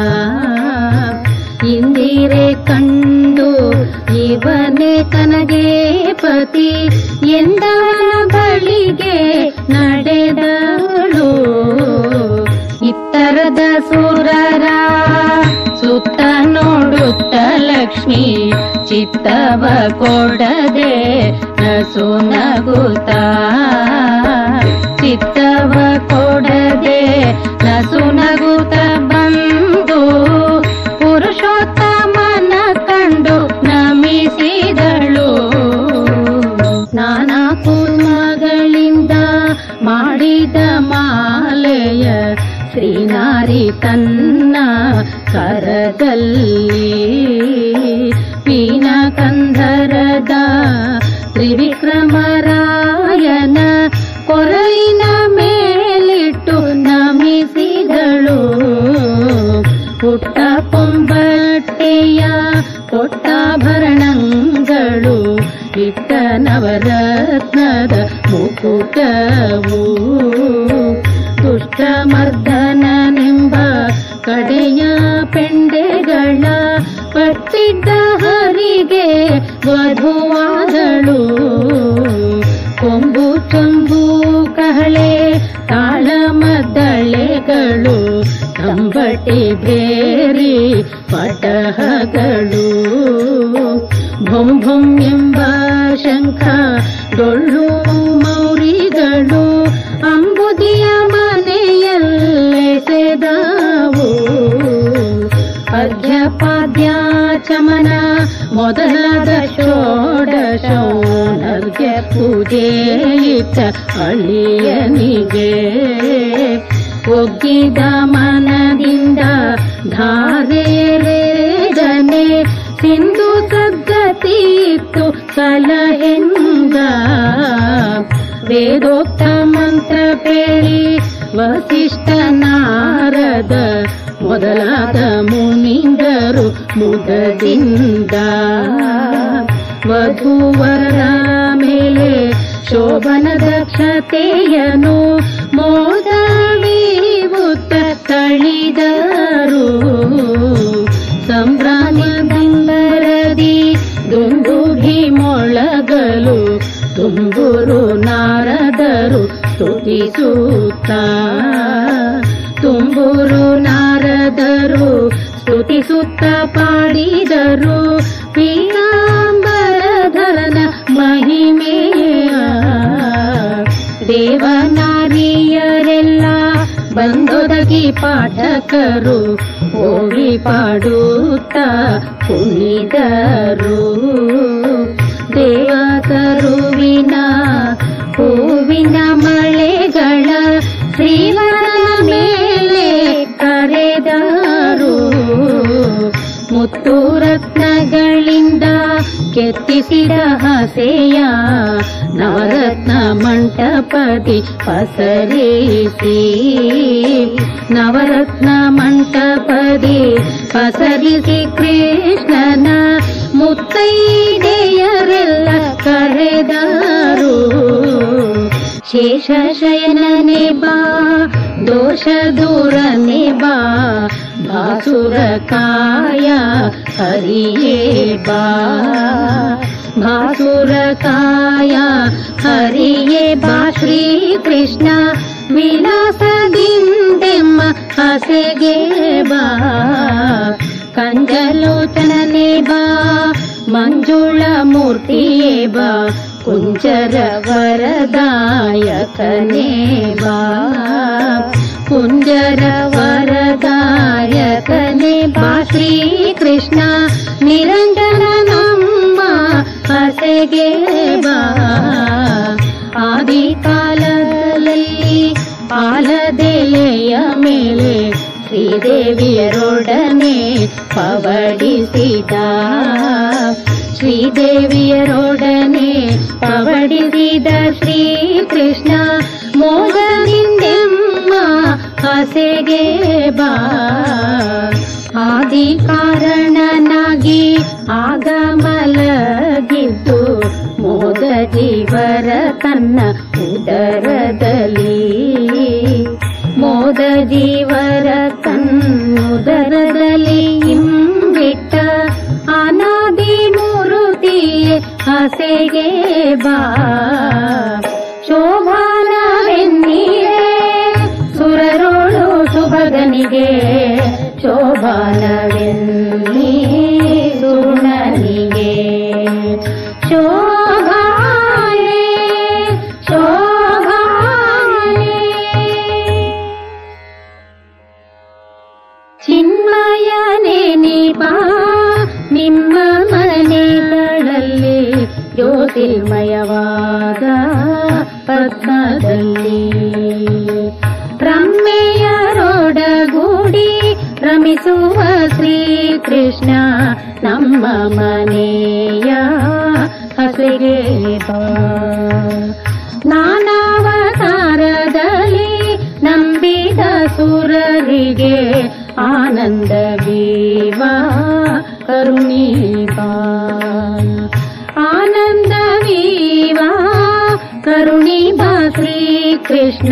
[SPEAKER 1] ಇಂದಿರೆ ಕಂಡು ಇವನೇ ಕನಗೆ ಪತಿ ಎಂದವನ ಬಳಿಗೆ ನಡೆದಳು ಇತ್ತರದ ಸುರರ ಸುತ್ತ ನೋಡುತ್ತ ಲಕ್ಷ್ಮಿ ಚಿತ್ತವ ಕೊಡದೆ ನಸು ನಗುತ್ತ ಚಿತ್ತವ ಕೊಡದೆ ನಸು ನಗುತ್ತ ಬಂದು ಪುರುಷೋತ್ತಮನ ಕಂಡು ನಮಿಸಿದಳು ನಾನಾ ಕುಸುಮಗಳಿಂದ ಮಾಡಿದ ಮಾಲೆಯ ಶ್ರೀನಾರಿ ತನ್ನ ಕರದಲ್ಲಿ ವೀಣಾ ಕಂಧರದ ತ್ರಿವಿಕ್ರಮರಾಯನ ಕೊರಳಿನ ಮೇಲಿಟ್ಟು ನಮಿಸಿದಳು ಪುಟ್ಟ ಪೊಂಬಟ್ಟೆಯ ಪೊಟ್ಟಾಭರಣಗಳು ಇಟ್ಟ ನವರತ್ನದ ಮುಕುಟವು ದುಷ್ಟಮರ್ದನನೆಂಬ ಕಡೆಯ ಪೆಂಡೆಗಳ ಪಟ್ಟಿದ್ದ ಹರಿಗೆ ವಧುವಾದಳು ಕೊಂಬು ಚೊಂಬು ಕಹಳೆ ತಾಳಮದ್ದಳೆಗಳು ಕಂಬಟಿ ಬೇರಿ ಪಟಹಗಳು ಭೊಂ ಭೊಂ ಎಂಬ ಶಂಖ ಡೊಳ್ಳು ಮೌರಿಗಳು ಅಂಬುದಿಯ ಮನೆಯಲ್ಲೆಸೆದವು ಅರ್ಘ್ಯಪಾದ್ಯ ಚಮನ ಮೊದಲಾದ ಷೋಡಶೋನರ್ಘ್ಯ ಪೂಜೆ ಇತ್ತ ಅಳಿಯನಿಗೆ ಒಗ್ಗಿದ ಮನದಿಂದ ಧಾರೆರೆದನೆ ಸಿಂಧು ಸದ್ಗತಿ ಇತ್ತು ಸಲಹೆಂದ ವೇದೋಕ್ತ ಮಂತ್ರ ಪೇಳಿ ವಸಿಷ್ಠ ನಾರದ ಮೊದಲಾದ ಮುನಿಂದರು ಮುದದಿಂದ ವಧುವರ ಮೇಲೆ ಶೋಭನ ದಕ್ಷತೆಯನು ಮೋದವೀವುತ್ತ ತಳಿದರು ಸಂಭ್ರಮದಿಂದರದಿ ದುಂದುಭಿ ಮೊಳಗಲು ತುಂಬುರು ನಾರದರು ಸ್ತುತಿಸುತ್ತ ತುಂಬುರು ನಾರದರು ಸ್ತುತಿಸುತ್ತ ಪಾಡಿದರು ಪೀತಾಂಬರಧರನ ಮಹಿಮೆಯ ದೇವನಾರಿಯರೆಲ್ಲ ಬಂದೊದಗಿ ಪಾಠಕರು ಓಡಿ ಪಾಡುತ್ತ ಕುಣಿದರು ದೇವಕರುವಿನ ಹೂವಿನ ಮಳೆಗಳ ಶ್ರೀವರ ಮೇಲೆ ಕರೆದರು ಮುತ್ತು ರತ್ನಗಳಿಂದ ಕೆತ್ತಿಸಿದ ಹಸೆಯ ನವರತ್ನ ಮಂಟಪದಿ ಪಸರಿಸಿ ನವರತ್ನ ಮಂಟಪದಿ ಪಸರಿಸಿ ಕೃಷ್ಣನ ಮುತ್ತೈದೆಯರೆಲ್ಲ ಕರೆದರು ಶೇಷಶಯನನೆ ಬಾ ದೋಷ ದೂರನೆ ಬಾ ಭಾಸುರ ಕಾಯ ಹರಿಯೇ ಬಾ ಭಾಸುರ ಕಾಯ ಹರಿಯೇ ಬಾ ಶ್ರೀ ಕೃಷ್ಣ ವಿಲಾಸದಿಂದೆಮ್ಮ ಹಸೆಗೆ ಬಾ ಕಂಜಲೋಚನನೆ ಬಾ ಮಂಜುಳ ಮೂರ್ತಿಯೇ ಬಾ ಕುಂಜರ ವರದಾಯಕನೇ ಬಾ ಕುಂಜರ ವರದಾಯಕನೇ ಬಾ ಶ್ರೀ ಕೃಷ್ಣ ನಿರಂಜನ ನಮ್ಮ ಹಸೆಗೆ ಬಾ ಆದಿ ಕಾಲದಲ್ಲಿ ಆಲದೆಲೆಯ ಮೇಲೆ ಶ್ರೀದೇವಿಯರೊಡನೆ ಪವಡಿಸಿದ ಶ್ರೀದೇವಿಯರೊಡನೆ ಪವಡಿಸಿದ ಶ್ರೀಕೃಷ್ಣ ಮೋದದಿಂದೆಮ್ಮ ಹಸೆಗೆ ಬಾ ಆದಿ ಕಾರಣನಾಗಿ ಆಗ ಮಲಗಿದ್ದು ಮೋದ ಜೀವರ ತನ್ನ ಉದರದಲ್ಲಿ ಮೋದ ಜೀವರ ತನ್ನುದರದಲ್ಲಿ ಇಂಬಿಟ್ಟ ಅನಾದಿ ಮೂರುತಿಯೇ ಹಸೆಗೆ ಬಾ ಶೋಭಾನವೆನ್ನೀರೇ ಸುರರೋಳು ಸುಭಗನಿಗೆ ಶೋಭಾನವೆನ್ನೀ ಸುರ್ಣನಿಗೆ ಶೋಭಾನೆ ಶೋಭಾನೆ ಚಿನ್ಮಯನೇ ನಿಪಾ ನಿಮ್ಮ ಮನೆಗಳಲ್ಲಿ ಜ್ಯೋತಿರ್ಮಯವಾದ ಪದ್ಮದಲ್ಲಿ ರಮ್ಮೆಯರೊಡಗೂಡಿ ರಮಿಸುವ ಶ್ರೀಕೃಷ್ಣ ನಮ್ಮ ಮನೆಯ ಹಸೆಗೆ ಬಾ ನಾನಾವತಾರದಲ್ಲಿ ನಂಬಿದ ಸುರರಿಗೆ ಆನಂದವೀವ ಕರುಣೀವ ಆನಂದವೀವ ಕರುಣೀವ ಶ್ರೀಕೃಷ್ಣ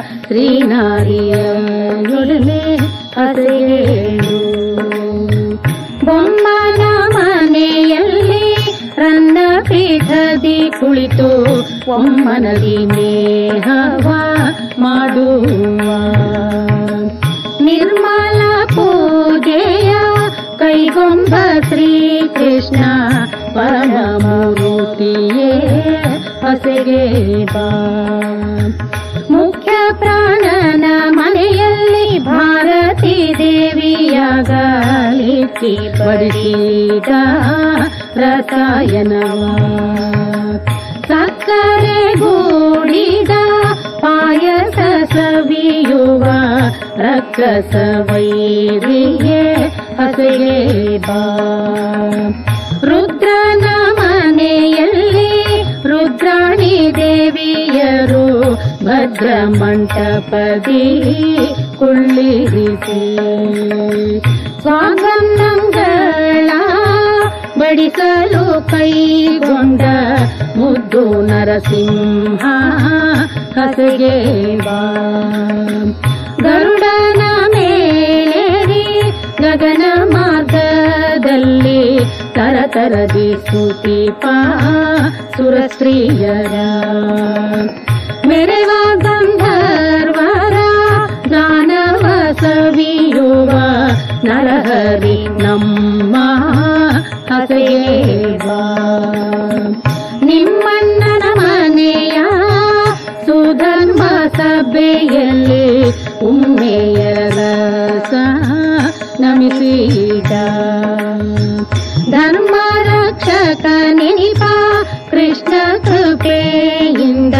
[SPEAKER 1] ಶ್ರೀನಾರಿಯೊಡನೆ ಹಸೆಗೇಳು ಬೊಮ್ಮನ ಮನೆಯಲ್ಲಿ ರನ್ನ ಪೀಠದಿ ಕುಳಿತು ಒಮ್ಮನದಿ ನೇಹವ ಮಾಡುವ ನಿರ್ಮಲ ಪೂಜೆಯ ಕೈಗೊಂಬ ಶ್ರೀಕೃಷ್ಣ ಪರಮಮೂರ್ತಿಯೇ ಹಸೆಗೆ ಬಾ ಮುಖ್ಯ ಪ್ರಾಣನ ಮನೆಯಲ್ಲಿ ಭಾರತೀ ದೇವಿಯಾಗಲಿಕ್ಕಿ ಬಡಿಸಿದ ರಸಾಯನವ ಸಕ್ಕರೆ ಗೂಡಿದ ಪಾಯಸ ಸವಿಯುವ ರಕ್ಕಸ ವೈರಿಗೆ ಹಸೆಗೆ ಬಾ ರುದ್ರನ ಮನೆಯಲ್ಲಿ ರುದ್ರಾಣಿ ದೇವಿಯರು ಭದ್ರ ಮಂಟಪದಿ ಕುಳ್ಳಿರಿಸಿ ಸ್ವಾಗಂಗಳ ಬಡಿಸಲು ಕೈಗೊಂಡ ಮುದ್ದು ನರಸಿಂಹ ಹಸೆಗೆ ಬಾ ಗರುಡನ ಮೇಲೇರಿ ಗಗನ ಮಾರ್ಗದಲ್ಲಿ ತರತರದಿ ಸ್ತುತಿಪ ಸುರಸ್ತ್ರೀಯರ ಮೆರೆವ ಗಂಧರ್ವರ ಗಾನವ ಸವಿಯುವ ನರಹರಿ ನಮ್ಮ ಹಸೆಗೆ ಬಾ ನಿಮ್ಮಣ್ಣನ ಮನೆಯ ಸುಧರ್ಮ ಸಭೆಯಲ್ಲಿ ಉಮ್ಮೆಯರ ರಸ ನಮಿಸಿದ ಧರ್ಮ ರಕ್ಷಕ ನೆನಿಪ ಕೃಷ್ಣ ಕೃಪೆಯಿಂದ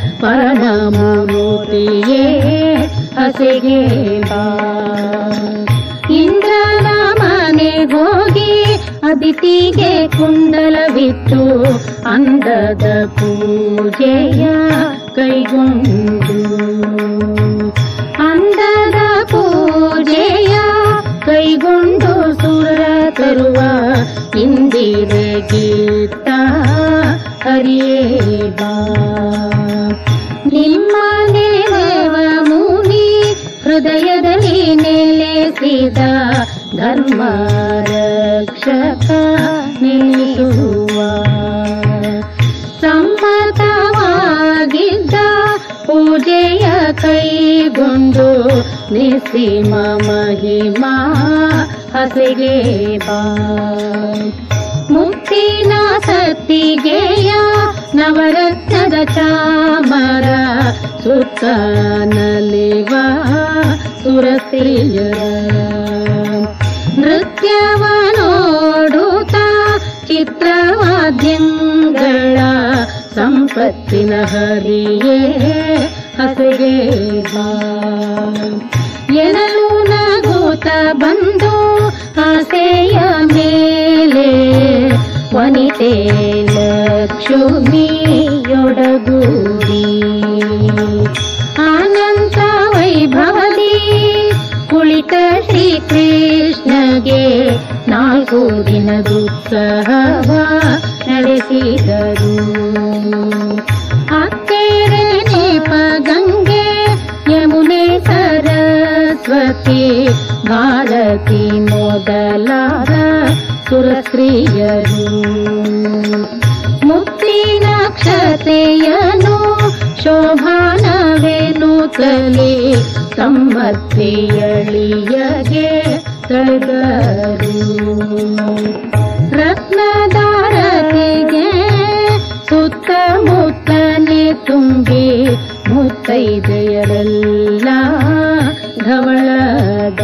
[SPEAKER 1] ಪರಮಮೂರ್ತಿಯೇ ಹಸೆಗೆ ಬಾ ಇಂದ್ರನ ಮನೆಗೋಗಿ ಅದಿತಿಗೆ ಕುಂಡಲವಿತ್ತು ಅಂದದ ಪೂಜೆಯ ಕೈಗೊಂಡು ಅಂದದ ಪೂಜೆಯ ಕೈಗೊಂಡು ಸುರ ತರುವ ಇಂದಿರೆ ಗೀತ ಹರಿಯೇ ಬಾ ನಿಮ್ಮ ದೇವ ಮುನಿ ಹೃದಯದಲ್ಲಿ ನೆಲೆಸಿದ ಧರ್ಮ ರಕ್ಷಕ ನಿಲ್ಲಿಸುವ ಸಮ್ಮತವಾಗಿದ್ದ ಪೂಜೆಯ ಕೈಗೊಂಡು ನಿಸ್ಸೀಮ ಮಹಿಮಾ ಹಸೆಗೆ ಬಾ ಮುಕ್ತಿನ ಸತ್ತಿಗೆಯ ನವರತ್ನದ ಚಾಮರ ಸುತ್ತ ನಲಿವ ಸುರಸ್ತ್ರೀಯರ ನೃತ್ಯವ ನೋಡುತ್ತ ಚಿತ್ರವಾದ್ಯಂಗಳ ಸಂಪತ್ತಿನ ಹರಿಯೇ ಹಸೆಗೆ ಬಾ ಎನಲು ನಗುತ್ತ ಸುತ್ತ ಬಂದು ಆಸೆಯ ಮೇಲೆ ವನಿತೆ ಲಕ್ಷ್ಮಿಯೊಡಗೂಡಿ ಅನಂತ ವೈಭವದಿ ಕುಳಿತ ಶ್ರೀಕೃಷ್ಣಗೆ ನಾಲ್ಕು ದಿನದುತ್ಸವ ನಡೆಸಿದರು. ಅಕ್ಕೆರೆ ನೇಪ ಗಂಗೆ ಯಮುನೆ ಸರಸ್ವತಿ ಭಾರತಿ ಮೊದಲಾದ ಸುರಸ್ತ್ರೀಯರು ಮುಕ್ತಿನ ಕ್ಷತೆಯನು ಶೋಭಾನವೆನುತ್ತಲೇ ಸಮ್ಮತಿಯಳಿಯಗೆ ತಳೆದರು. ರತ್ನದಾರತಿಗೆ ಸುತ್ತಮುತ್ತನೆ ತುಂಬಿ ಮುತ್ತೈದೆಯರೆಲ್ಲ ಧವಳದ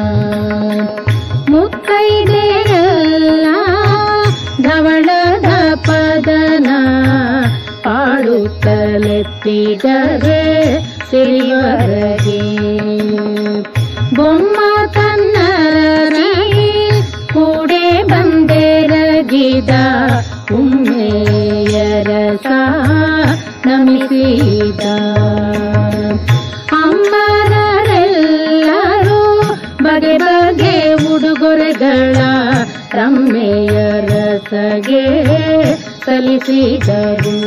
[SPEAKER 1] ಮುತ್ತೈದೆಯರೆಲ್ಲ ಧವಳದ ಪದನ ಪಾಡುತ್ತಲೆತ್ತಿದರೆ ಸಿರಿವರಗೆ ಬೊಮ್ಮ ತನ್ನರನೇ ಕೂಡೆ ಬಂದೆರಗಿದ ಉಮ್ಮೆಯರಸ ನಮಿಸಿದ. ಅಮ್ಮನರೆಲ್ಲರೂ ಬಗೆ ಬಗೆ ಉಡುಗೊರೆಗಳ ರಮ್ಮೆಯರಸಗೆ ಸಲ್ಲಿಸಿದರು.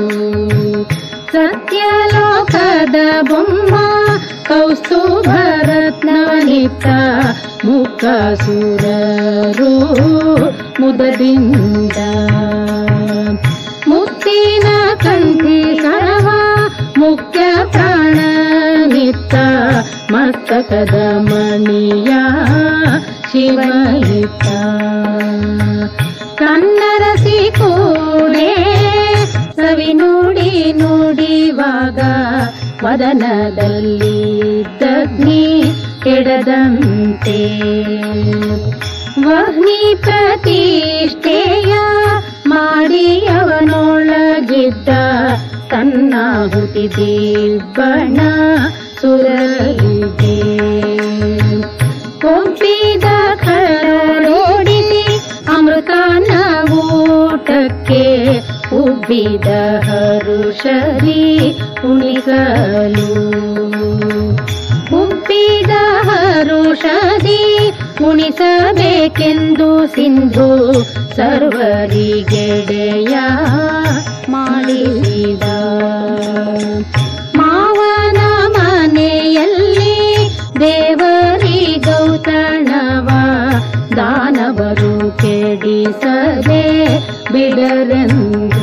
[SPEAKER 1] ಸತ್ಯಲೋಕದ ಬೊಮ್ಮ ಕೌಸ್ತುಭರತ್ನವನಿತ್ತ ಮುಖಸುರರು ಮುದದಿಂದ ಮುತ್ತಿನ ಕಂಠಿ ಸರವ ಮುಖ್ಯ ಪ್ರಾಣನಿತ್ತ ಮಸ್ತಕದ ಮಣಿಯ ಶಿವಯಿತ್ತ ಕನ್ನರಸಿ ಕೂಡೆ ಸವಿ ನುಡಿ ನುಡಿವಾಗ ವದನದಲ್ಲಿದ್ದಗ್ನಿ ಕೆಡದಂತೆ ವಹ್ನಿ ಪ್ರತಿಷ್ಠೆಯ ಮಾಡಿ ಅವನೊಳಗಿದ್ದ ತನ್ನಾಹುತಿ ದಿಬ್ಬಣ ಸುರರಿಗೆ ಕೊಬ್ಬಿದ ಕರಳೋಡಿಸಿ ಅಮೃತಾನ ಊಟಕ್ಕೆ ಉಬ್ಬಿದ ಹರುಷರಿ ಉಣಿಸಲು ಉಬ್ಬಿದ ಹರುಷದಿ ಉಣಿಸಬೇಕೆಂದು ಸಿಂಧು ಸರ್ವರಿಗೆಡೆಯ ಮಾಡಿದ. ಮಾವನ ಮನೆಯಲ್ಲಿ ದೇವರಿ ಗೌತಣವ ದಾನವರು ಕೆಡಿಸದೆ ಬಿಡರೆಂದು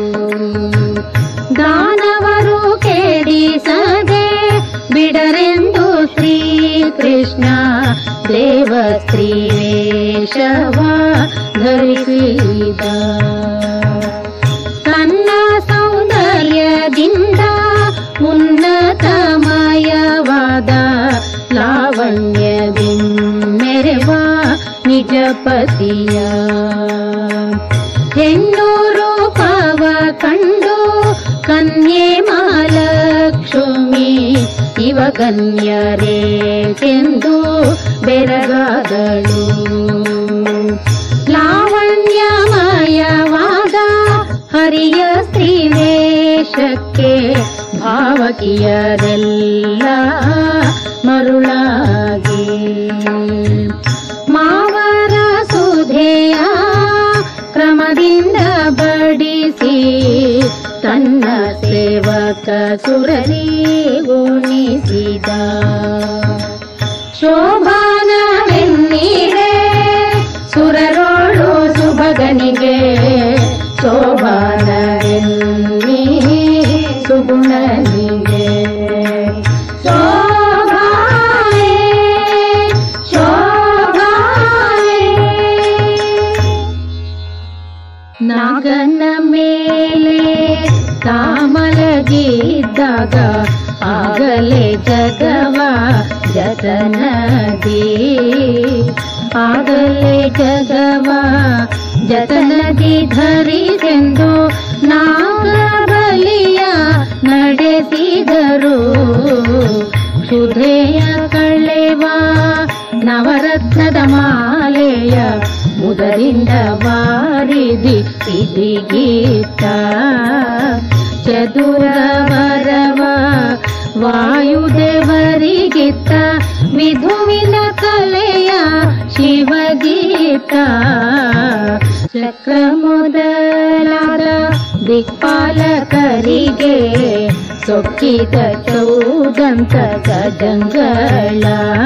[SPEAKER 1] ದಾನವರು ಕೆಡಿಸದೆ ಬಿಡರೆಂದು ಶ್ರೀಕೃಷ್ಣ ದೇವ ಸ್ತ್ರೀ ವೇಷವ ಧರಿಸಿದ. ತನ್ನ ಸೌಂದರ್ಯದಿಂದ ಉನ್ನತಮಯವಾದ ಲಾವಣ್ಯದಿಮ್ಮೆರೆವ ನಿಜ ಪತಿಯ ಹೆಣ್ಣು ರೂಪವ ಕಂಡು ಕನ್ಯೆ ಮಹಾಲಕ್ಷ್ಮಿ ಇವ ಕನ್ಯರೇಕೆಂದು ಬೆರಗಾದಳು. ಲಾವಣ್ಯಮಯವಾದ ಹರಿಯ ಸ್ತ್ರೀ ವೇಷಕ್ಕೆ ಭಾವಕಿಯರೆಲ್ಲ ಮರುಳಾಗಿ ಮಾವರ ಸುಧೆಯ ಕ್ರಮದಿಂದ ಬಡಿಸಿ ತನ್ನ ಸೇವಕ ಸುರರಿ ಉಣಿಸಿದ. ಶೋಭಾನವೆನ್ನೀರೆ ಸುರರೋಳು ಸುಭಗನಿಗೆ ಶೋಭಾನವೆನ್ನಿ ಸುಗುಣನಿಗೆ ಶೋಭಾನೆ ಶೋಭಾನೆ. ನಾಗನ ಮೇಲೆ ತಾಮಲಗಿದ್ದಾಗ ಆಗಲೇ ಜಗವ ಜತನದಿ ಆಗಲೇ ಜಗವ ಜತನದಿ ಧರಿಸೆಂದು ನಾಗಬಲಿಯ ನಡೆಸಿದರು. ಕ್ಷುಧೆಯ ಕಳೆವ ನವರತ್ನದ ಮಾಲೆಯ ಮುದದಿಂದ ವಾರಿದಿ ಇದಿಗೀತ ಚದುರವರವ ವಾಯುದೇವರಿಗಿತ್ತ ವಿಧುವಿನ ಕಲೆಯ ಶಿವಗೀತ ಚಕ್ರ ಮೊದಲಾದ ದಿಕ್ಪಾಲಕರಿಗೆ ಸೊಕ್ಕಿದ ಚೌದಂತ ಗಜಂಗಳ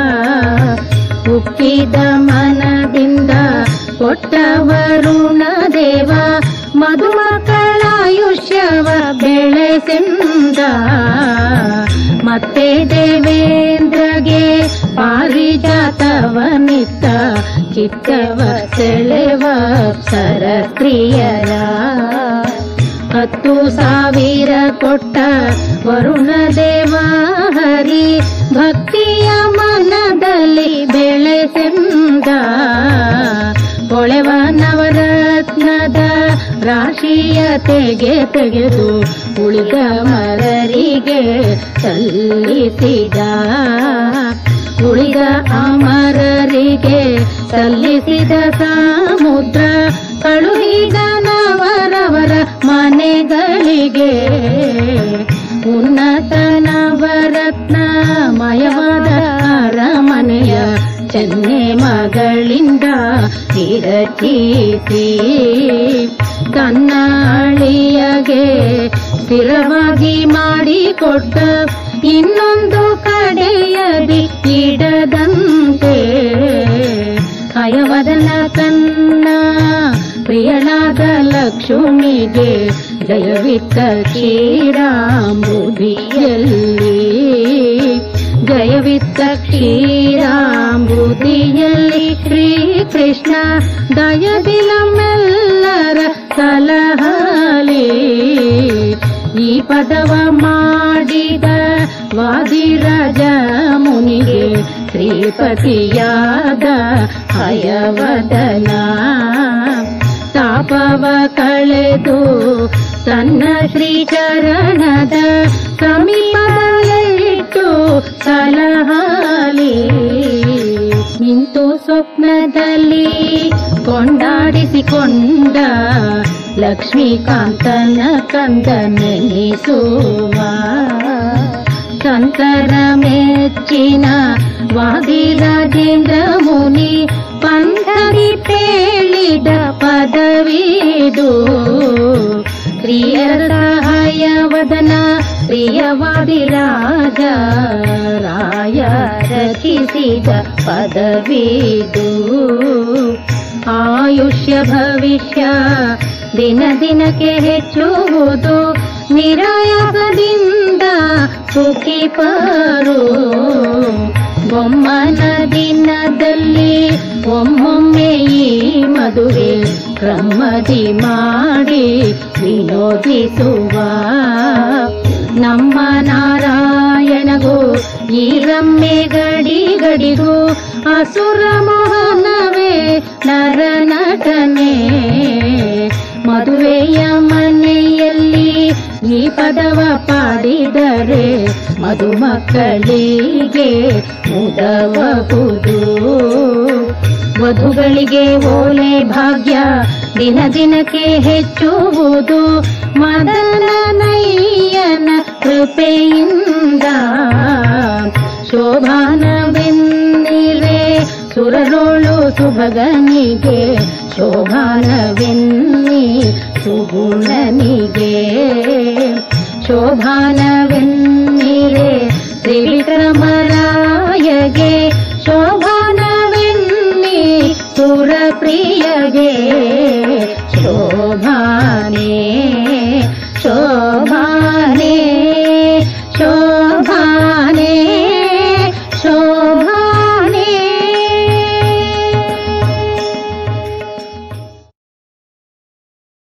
[SPEAKER 1] ಉಕ್ಕಿದ ಮನದಿಂದ ಕೊಟ್ಟ ವರುಣ ದೇವ ಮಧುಮಕ್ಕಳಾಯುಷ್ಯವ ಬೆಳೆಸಿಂದ ಮತ್ತೆ ದೇವೇಂದ್ರಗೆ ಪಾರಿಜಾತವನಿತ್ತ ಚಿತ್ತವ ಸೆಳೆವ ಅಪ್ಸರ ಸ್ತ್ರೀಯರ ಹತ್ತು ಸಾವಿರ ಕೊಟ್ಟ ವರುಣ ದೇವ ಹರಿ ಭಕ್ತಿಯ ಮನದಲ್ಲಿ ಬೆಳೆಸಿಂದ ಹೊಳೆವ ನವರತ್ನದ ರಾಶಿಯ ತೆಗೆ ತೆಗೆದು ಉಳಿದ ಮರರಿಗೆ ಸಲ್ಲಿಸಿದ ಉಳಿದ ಅಮರರಿಗೆ ಸಲ್ಲಿಸಿದ ಸಮುದ್ರ ಕಳುಹಿದ ನವರವರ ಮನೆಗಳಿಗೆ ಉನ್ನತ ನವರತ್ನ ಮಯವಾದ ಅರಮನೆಯ ಚೆನ್ನೆ ಮಗಳಿಂದ ವಿರಚಿಸಿ ತನ್ನ ಅಳಿಯಗೆ ಸ್ಥಿರವಾಗಿ ಮಾಡಿಕೊಟ್ಟ ಇನ್ನೊಂದು ಕಡೆಯದಿ ಇಡದಂತೆ ಹಯವದನ ತನ್ನ ಪ್ರಿಯಳಾದ ಲಕ್ಷ್ಮಿಗೆ ಜಯವಿತ್ತ ಕ್ಷೀರಾಂಬುದಿಯಲ್ಲಿ ಜಯವಿತ್ತ ಕ್ಷೀರಾಂಬುದಿಯಲ್ಲಿ ಶ್ರೀಕೃಷ್ಣ ದಯದಿಲಮೆಲ್ಲರ ಸಲಹಲಿ ಈ ಪದವ ಮಾಡಿದ ವಾದಿರಾಜ ಮುನಿಗೆ ಶ್ರೀಪತಿಯಾದ ಹಯವದನ ತಾಪವ ಕಳೆದು ತನ್ನ ಶ್ರೀಚರಣದ ಸಮೀಪದಲ್ಲಿಟ್ಟು ಸಲಹಲಿ ನಿಂತು ಸ್ವಪ್ನದಲ್ಲಿ ಕೊಂಡಾಡಿಸಿಕೊಂಡ ಲಕ್ಷ್ಮೀಕಾಂತನ ಕಂದ ನೆನೆಸುವ ಸಂತರ ಮೆಚ್ಚಿನ ವಾದಿರಾಜೇಂದ್ರ ಮುನಿ ಪಂಥದಿ ಪೇಳಿದ ಪದವಿದು ಪ್ರಿಯರ ಸಹಾಯವದನ ಪ್ರಿಯವಾದಿರಾಜ ರಾಯ ರಚಿಸಿದ ಪದವಿದು ಆಯುಷ್ಯ ಭವಿಷ್ಯ ದಿನ ದಿನಕ್ಕೆ ಹೆಚ್ಚುವುದು ನಿರಾಯಾಸದಿಂದ ಸುಖಿಪರು ಬೊಮ್ಮನ ದಿನದಲ್ಲಿ ಒಮ್ಮೊಮ್ಮೆ ಈ ಮದುವೆ ಕ್ರಮದಿ ಮಾಡಿ ವಿನೋದಿಸುವ ನಮ್ಮ ನಾರಾಯಣಗೂ ಈ ರಮ್ಮೆ ಗಡಿ ಗಡಿಗೂ ಅಸುರ ಮೋಹನವೇ ನರ ನಟನೆ ಮದುವೆಯ ಮನೆಯಲ್ಲಿ ಈ ಪದವ ಪಾಡಿದರೆ ಮಧುಮಕ್ಕಳಿಗೆ ಮುದಬಹುದು ವಧುಗಳಿಗೆ ಓಲೆ ಭಾಗ್ಯ ದಿನ ದಿನಕ್ಕೆ ಹೆಚ್ಚುವುದು ಮದನನಯ್ಯನ ಕೃಪೆಯಿಂದ ಶೋಭಾನವೆನ್ನಿರೆ ಸುರರೋಳು ಸುಭಗನಿಗೆ ಶೋಭಾನವೆನ್ನಿ ಸುಗುಣನಿಗೆ ಶೋಭಾನವೆನ್ನಿ